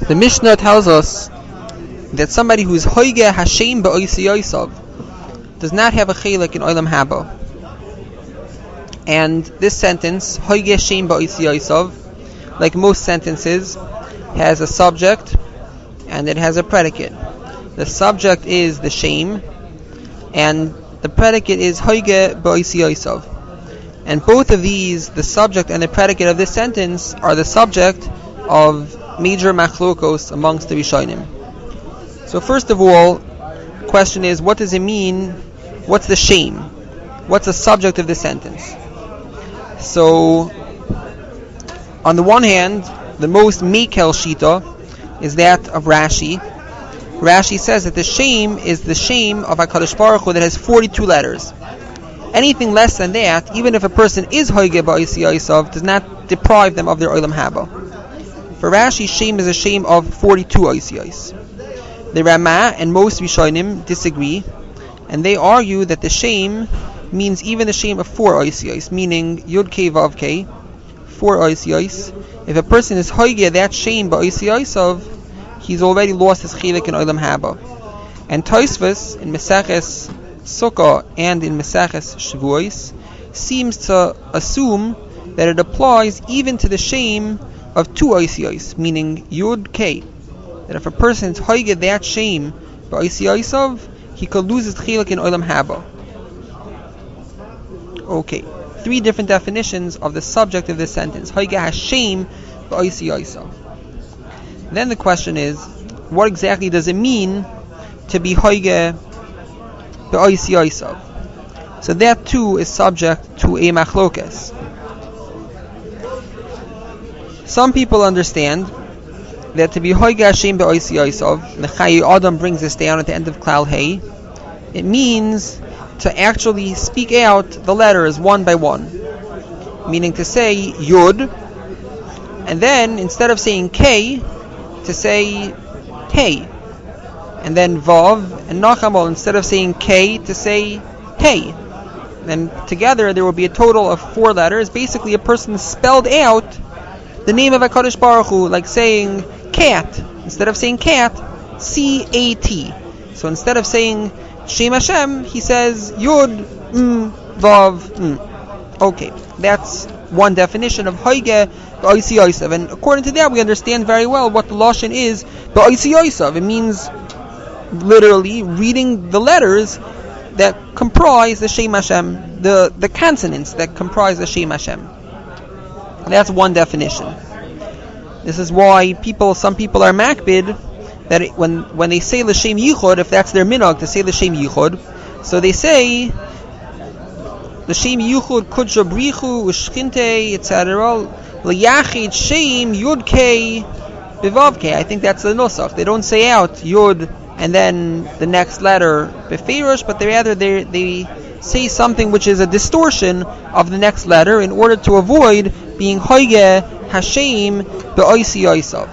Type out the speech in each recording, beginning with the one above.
The Mishnah tells us that somebody who is hoige Hashem ba'osi yosav does not have a chelik in Olam Haba. And this sentence, hoige Hashem ba'osi yosav, like most sentences, has a subject and it has a predicate. The subject is the shame, and the predicate is hoige ba'osi yosav. And both of these, the subject and the predicate of this sentence, are the subject of major machlokos amongst the Rishonim. So first of all, the question is, what does it mean? What's the shame? What's the subject of this sentence? So, on the one hand, the most mekel shita is that of Rashi. Rashi says that the shame is the shame of HaKadosh Baruch Hu that has 42 letters. Anything less than that, even if a person is hoige ba'osi yosav, does not deprive them of their olam haba. For Rashi, shame is a shame of 42 oisiyos. The Ramah and most Rishonim disagree, and they argue that the shame means even the shame of 4 oisiyos, meaning Yud Kei Vav Kei, 4 oisiyos. If a person is hoige that shame ba'osi yosav, he's already lost his chilik in olam haba. And Tosfos in Meseches Sukkah and in Meseches Shavuos seems to assume that it applies even to the shame of 2 oisiyos, meaning Yud Kei. That if a person is hoige that shame ba'osi yosav, he could lose his chilik in olam haba. Okay, 3 different definitions of the subject of this sentence: hoige Hashem ba'osi yosav. Then the question is, what exactly does it mean to be hoige ba'osi yosav? So that too is subject to a machlokes. Some people understand that to be hoige Hashem ba'osi yosav, the Chayei Adam brings this down at the end of Klal Hey, it means to actually speak out the letters one by one, meaning to say Yud, and then instead of saying K, to say Hey, and then Vav and Nachamol, instead of saying K, to say Hey. Then together there will be a total of 4 letters. Basically, a person spelled out the name of HaKadosh Baruch Hu, like saying cat. Instead of saying cat, C-A-T. So instead of saying Shem Hashem, he says Yud, Vav, Okay, that's one definition of hoige ba'osi yosav. And according to that, we understand very well what the lashon is ba'osi yosav. It means literally reading the letters that comprise the Shem Hashem, the consonants that comprise the Shem Hashem. That's one definition. This is why some people are makbid that when they say l'shem yichud, if that's their minhag to say l'shem yichud, so they say l'shem yichud kudsha brichu u'shchinte etc. l'yachid shem yud kei bivav kei. I think that's the nusach. They don't say out yud and then the next letter befeirush, but they say something which is a distortion of the next letter in order to avoid being hoige Hashem ba'osi yosav.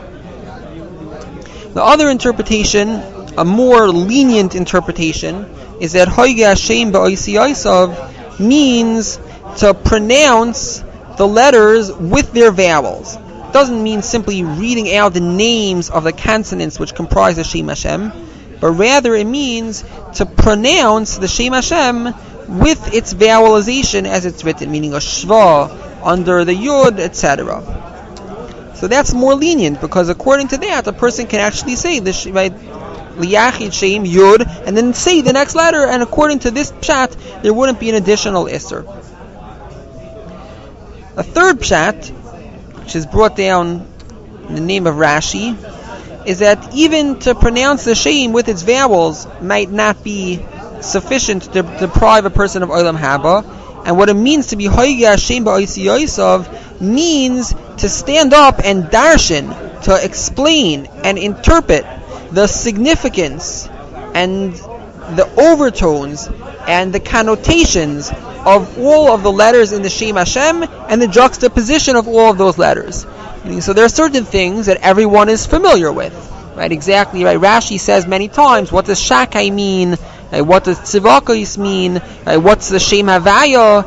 The other interpretation, a more lenient interpretation, is that hoige Hashem ba'osi yosav means to pronounce the letters with their vowels. It doesn't mean simply reading out the names of the consonants which comprise the Shem Hashem, but rather it means to pronounce the Shem Hashem with its vowelization as it's written, meaning a shva under the yud, etc. So that's more lenient, because according to that, a person can actually say this, right, liyachid shem yud, and then say the next letter, and according to this pshat, there wouldn't be an additional isser. A third pshat, which is brought down in the name of Rashi, is that even to pronounce the shem with its vowels might not be sufficient to deprive a person of olam haba. And what it means to be hoige Hashem ba'osi yosav means to stand up and darshan, to explain and interpret the significance and the overtones and the connotations of all of the letters in the Shem Hashem and the juxtaposition of all of those letters. So there are certain things that everyone is familiar with, right? Exactly, right? Rashi says many times, what does Shakai mean? What does Tzivakos mean? What's the Shem Havaya?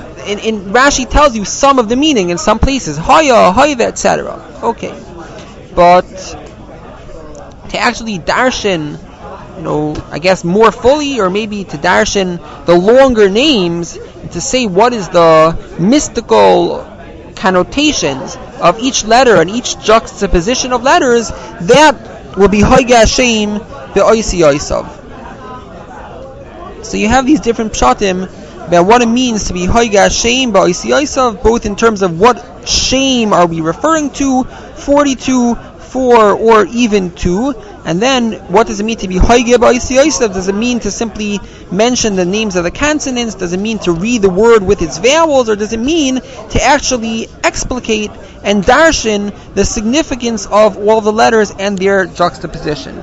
In Rashi tells you some of the meaning in some places, Haya, Haiva, etc. Okay. but to actually darshan, I guess more fully, or maybe to darshan the longer names, to say what is the mystical connotations of each letter and each juxtaposition of letters, that will be Hoige Hashem be'oisi oisav. So you have these different pshatim about what it means to be Hoige Hashem be'oisi oisav, both in terms of what shame are we referring to, 42, 4, or even 2, and then what does it mean to be Hoige be'oisi oisav? Does it mean to simply mention the names of the consonants? Does it mean to read the word with its vowels? Or does it mean to actually explicate and darshan the significance of all the letters and their juxtaposition?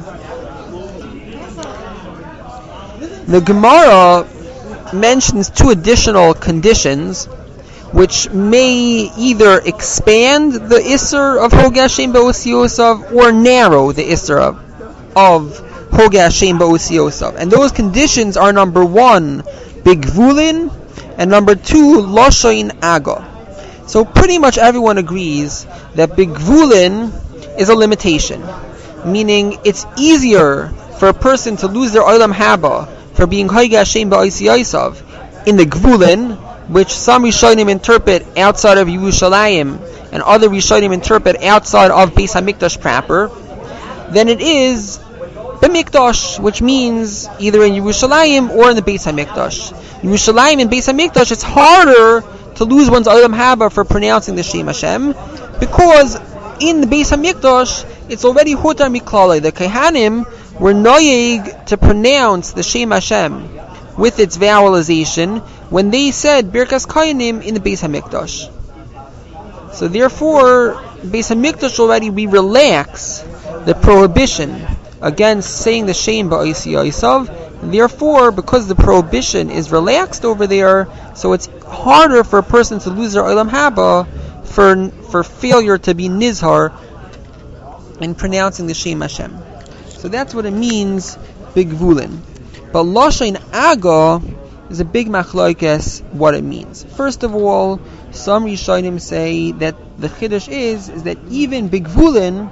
The Gemara mentions 2 additional conditions which may either expand the Isser of Hoige Hashem be'oisi oisav or narrow the Isser of Hoige Hashem be'oisi oisav. And those conditions are, number 1, Bigvulin, and number 2, Loshain Aga. So pretty much everyone agrees that Bigvulin is a limitation, meaning it's easier for a person to lose their Olam Haba for being Hoige Hashem be'oisi oisav in the Gvulin, which some Rishonim interpret outside of Yerushalayim and other Rishonim interpret outside of Beis HaMikdash proper, than it is B'Mikdash, which means either in Yerushalayim or in the Beis HaMikdash. Yerushalayim and Beis HaMikdash, it's harder to lose one's Olam Haba for pronouncing the Shem Hashem, because in the Beis HaMikdash, it's already Hutar Miklalei. The Kehanim were noyeg to pronounce the Shem Hashem with its vowelization when they said Birkas Kohanim in the Beis HaMikdash. So therefore, Beis HaMikdash already, we relax the prohibition against saying the Shem be'oisi oisav. Therefore, because the prohibition is relaxed over there, so it's harder for a person to lose their Olam Haba for failure to be nizhar in pronouncing the Shem Hashem. So that's what it means, Bigvulin. But Loshain Aga is a big machlokes what it means. First of all, some Rishonim say that the Chiddush is that even Bigvulin,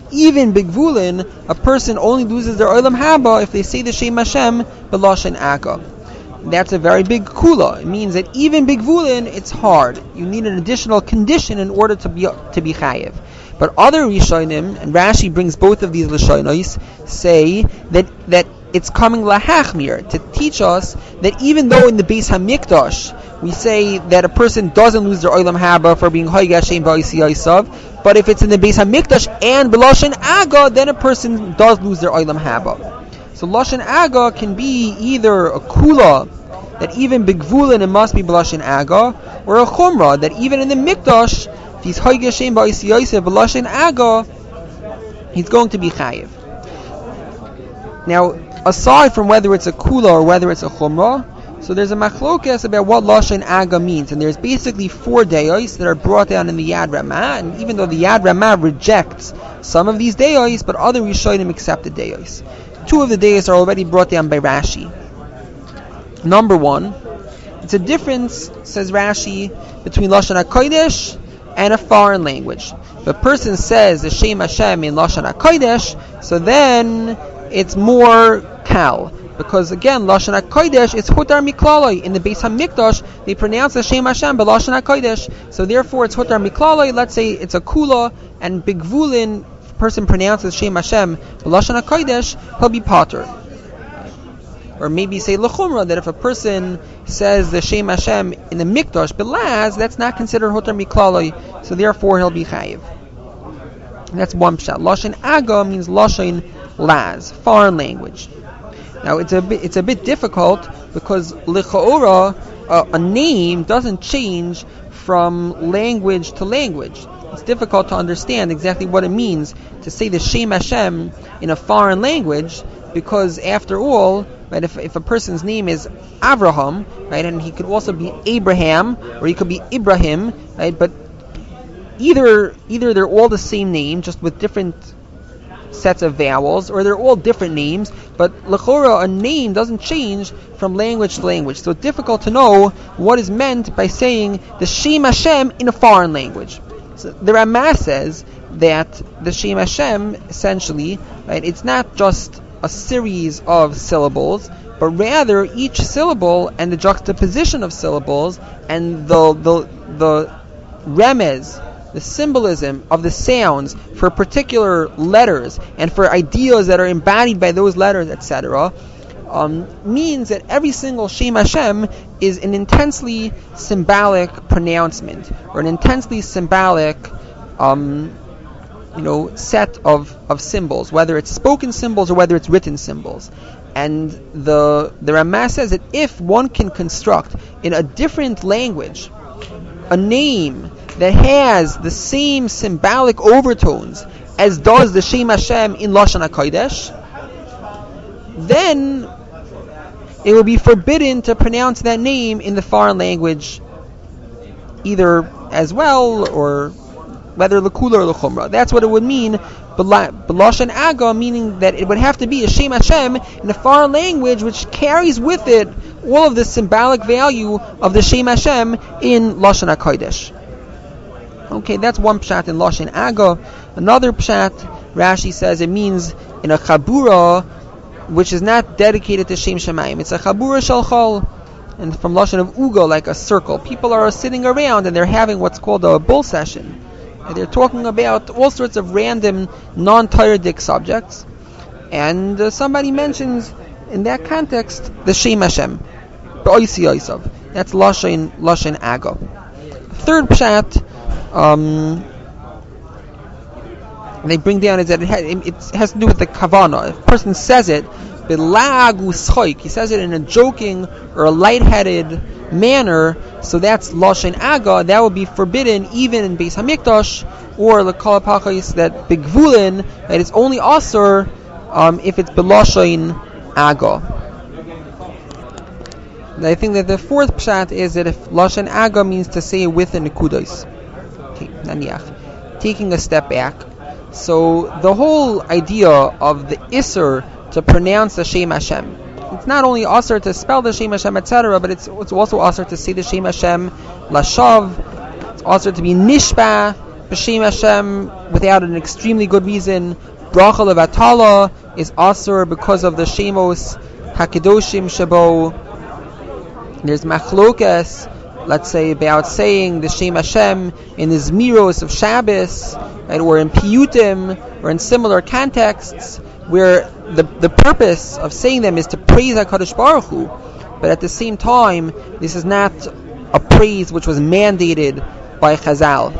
a person only loses their Olam Haba if they say the Shem Hashem b'Loshain Aga. That's a very big kula. It means that even Bigvulin, it's hard. You need an additional condition in order to be chayev. But other Rishonim, and Rashi brings both of these Lashonos, say that it's coming lahachmir, to teach us that even though in the Beis HaMikdash we say that a person doesn't lose their Olam Haba for being Hoige Hashem be'oisi oisav, but if it's in the Beis HaMikdash and b'Loshain Aga, then a person does lose their Olam Haba. So Loshain Aga can be either a kula, that even Bigvulin it must be b'Loshain Aga, or a chumrah, that even in the Mikdash, if he's Hoige Hashem be'oisi oisav b'Loshain Aga, he's going to be chayiv. Now, aside from whether it's a kula or whether it's a chumrah, so there's a machlokes about what Loshain Aga means, and there's basically 4 deos that are brought down in the Yad Ramah, and even though the Yad Ramah rejects some of these deos, but other Rishonim accept the deos. 2 of the deos are already brought down by Rashi. Number 1, it's a difference, says Rashi, between Lashon HaKodesh and a foreign language. If a person says the Shem Hashem in Lashon HaKodesh, so then it's more kal, because again, Lashon HaKodesh is Hutar Miklalei. In the Beis HaMikdash, they pronounce the Shem Hashem by Lashon HaKodesh, so therefore it's Hutar Miklalei. Let's say it's a kula, and Bigvulin, if a person pronounces Shem Hashem by Lashon HaKodesh, he'll be pater. Or maybe say l'chumra, that if a person says the Shem Hashem in the Mikdash belaz, that's not considered Hutar Miklalei, so therefore he'll be chayiv. That's one pshat. Loshain Aga means Loshain Laz, foreign language. Now it's a bit difficult because lichaora, a name doesn't change from language to language. It's difficult to understand exactly what it means to say the Shem Hashem in a foreign language, because after all, right, if a person's name is Avraham, right, and he could also be Abraham, or he could be Ibrahim, right, but either they're all the same name, just with different sets of vowels, or they're all different names, but l'chora, a name doesn't change from language to language. So it's difficult to know what is meant by saying the Shem Hashem in a foreign language. So the Ramah says that the Shem Hashem, essentially, right, it's not just a series of syllables, but rather each syllable and the juxtaposition of syllables and the remez, the symbolism of the sounds for particular letters and for ideas that are embodied by those letters, etc., means that every single Shem Hashem is an intensely symbolic pronouncement or an intensely symbolic set of symbols, whether it's spoken symbols or whether it's written symbols. And the Ramah says that if one can construct in a different language a name that has the same symbolic overtones as does the Shem Hashem in Lashon HaKodesh, then it will be forbidden to pronounce that name in the foreign language either as well or whether l'kula or l'chumra. That's what it would mean, b'lashon aga, meaning that it would have to be a Shem Hashem in a foreign language which carries with it all of the symbolic value of the Shem Hashem in Lashon HaKodesh. Okay, that's one pshat in Lashon aga. Another pshat, Rashi says it means in a chabura which is not dedicated to Shem Shamayim. It's a chabura shalchol, and from Lashon of ugo, like a circle. People are sitting around and they're having what's called a bull session. And they're talking about all sorts of random non-Toradic subjects, and somebody mentions in that context the Shem Hashem. That's Lashon Aga. Third pshat they bring down is that it has to do with the kavana. If a person says it, he says it in a joking or a lightheaded manner, so that's Lashon Aga. That would be forbidden even in Beis Hamikdash, or L'kol Pachos that Bigvulin, that it's only Asur if it's B'Lashon Aga. I think that the fourth pshat is that if Lashon Aga means to say with a nekudos, taking a step back. So the whole idea of the Isser to pronounce the Shem Hashem, it's not only Asr to spell the Shem Hashem, etc., but it's also Asr to say the Shem Hashem Lashav. It's Asr to be Nishba B'Shem Hashem without an extremely good reason. Bracha Levatala is Asr because of the Shemos Hakedoshim Shabo. There's Machlokas, let's say, about saying the Shem Hashem in the Zmiros of Shabbos, right, or in Piyutim, or in similar contexts, where the purpose of saying them is to praise HaKadosh Baruch Hu, but at the same time, this is not a praise which was mandated by Chazal.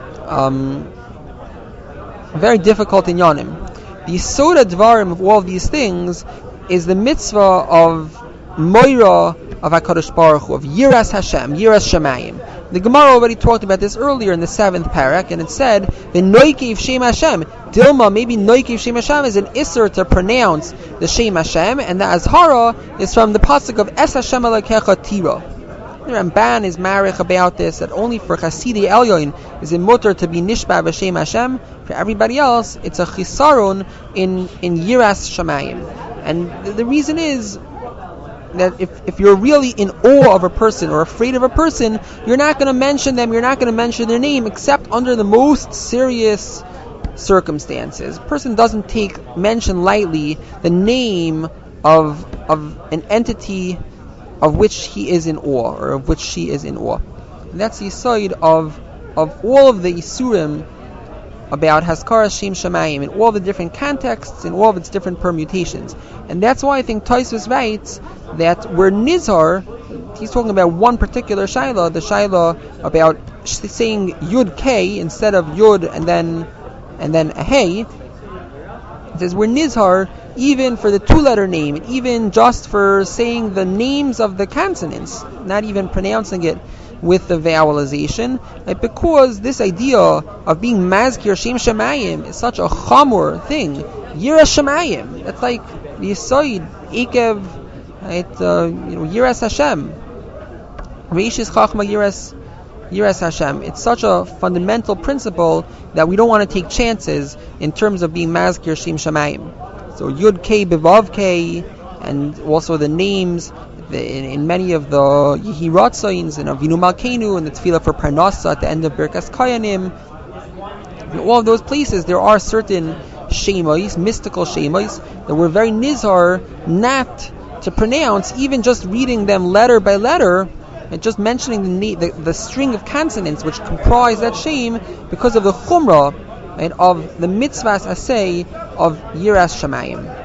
Very difficult in Yonim. The Soda Dvarim of all of these things is the mitzvah of Moira of HaKadosh Baruch Hu, of Yiras Hashem, Yiras Shamayim. The Gemara already talked about this earlier in the 7th parak, and it said, the Noikiv Shem Hashem, Dilma, maybe Noikiv Shem Hashem is an Isser to pronounce the Shem Hashem, and the Azhara is from the pasuk of Es Hashem Elokecha Tira. The Ramban is marich about this, that only for Chasidei Elyon is it mutter to be Nishba B'Shem Hashem. For everybody else, it's a Chisarun in Yiras Shamayim. And the reason is that if you're really in awe of a person or afraid of a person, you're not going to mention them, you're not going to mention their name except under the most serious circumstances. A person doesn't mention lightly the name of an entity of which he is in awe, or of which she is in awe. And that's the side of all of the Isurim about Haskaras Shem Shamayim in all the different contexts, in all of its different permutations. And that's why I think Tosfos writes that where Nizar, he's talking about one particular Shaila, the Shaila about saying Yud K instead of Yud and then a Hey. It says we're Nizar even for the two-letter name, even just for saying the names of the consonants, not even pronouncing it with the vowelization, right? Because this idea of being Mazkir Shem Shamayim is such a chamor thing. Yiras Shamayim, that's like the Yisoid, Ekev, right? Yiras Hashem, Reishis Chachma Yiras Hashem. It's such a fundamental principle that we don't want to take chances in terms of being Mazkir Shem Shamayim. So Yud K Bevav K, and also the names in many of the Yehi Ratzains and Avinu Malkeinu and the Tefillah for Parnasa at the end of Birkas Koyanim. In all of those places, there are certain shemos, mystical shemos, that we're very nizar not to pronounce, even just reading them letter by letter, and just mentioning the string of consonants which comprise that shem, because of the chumrah, right, of the mitzvahs asay of Yiras Shamayim.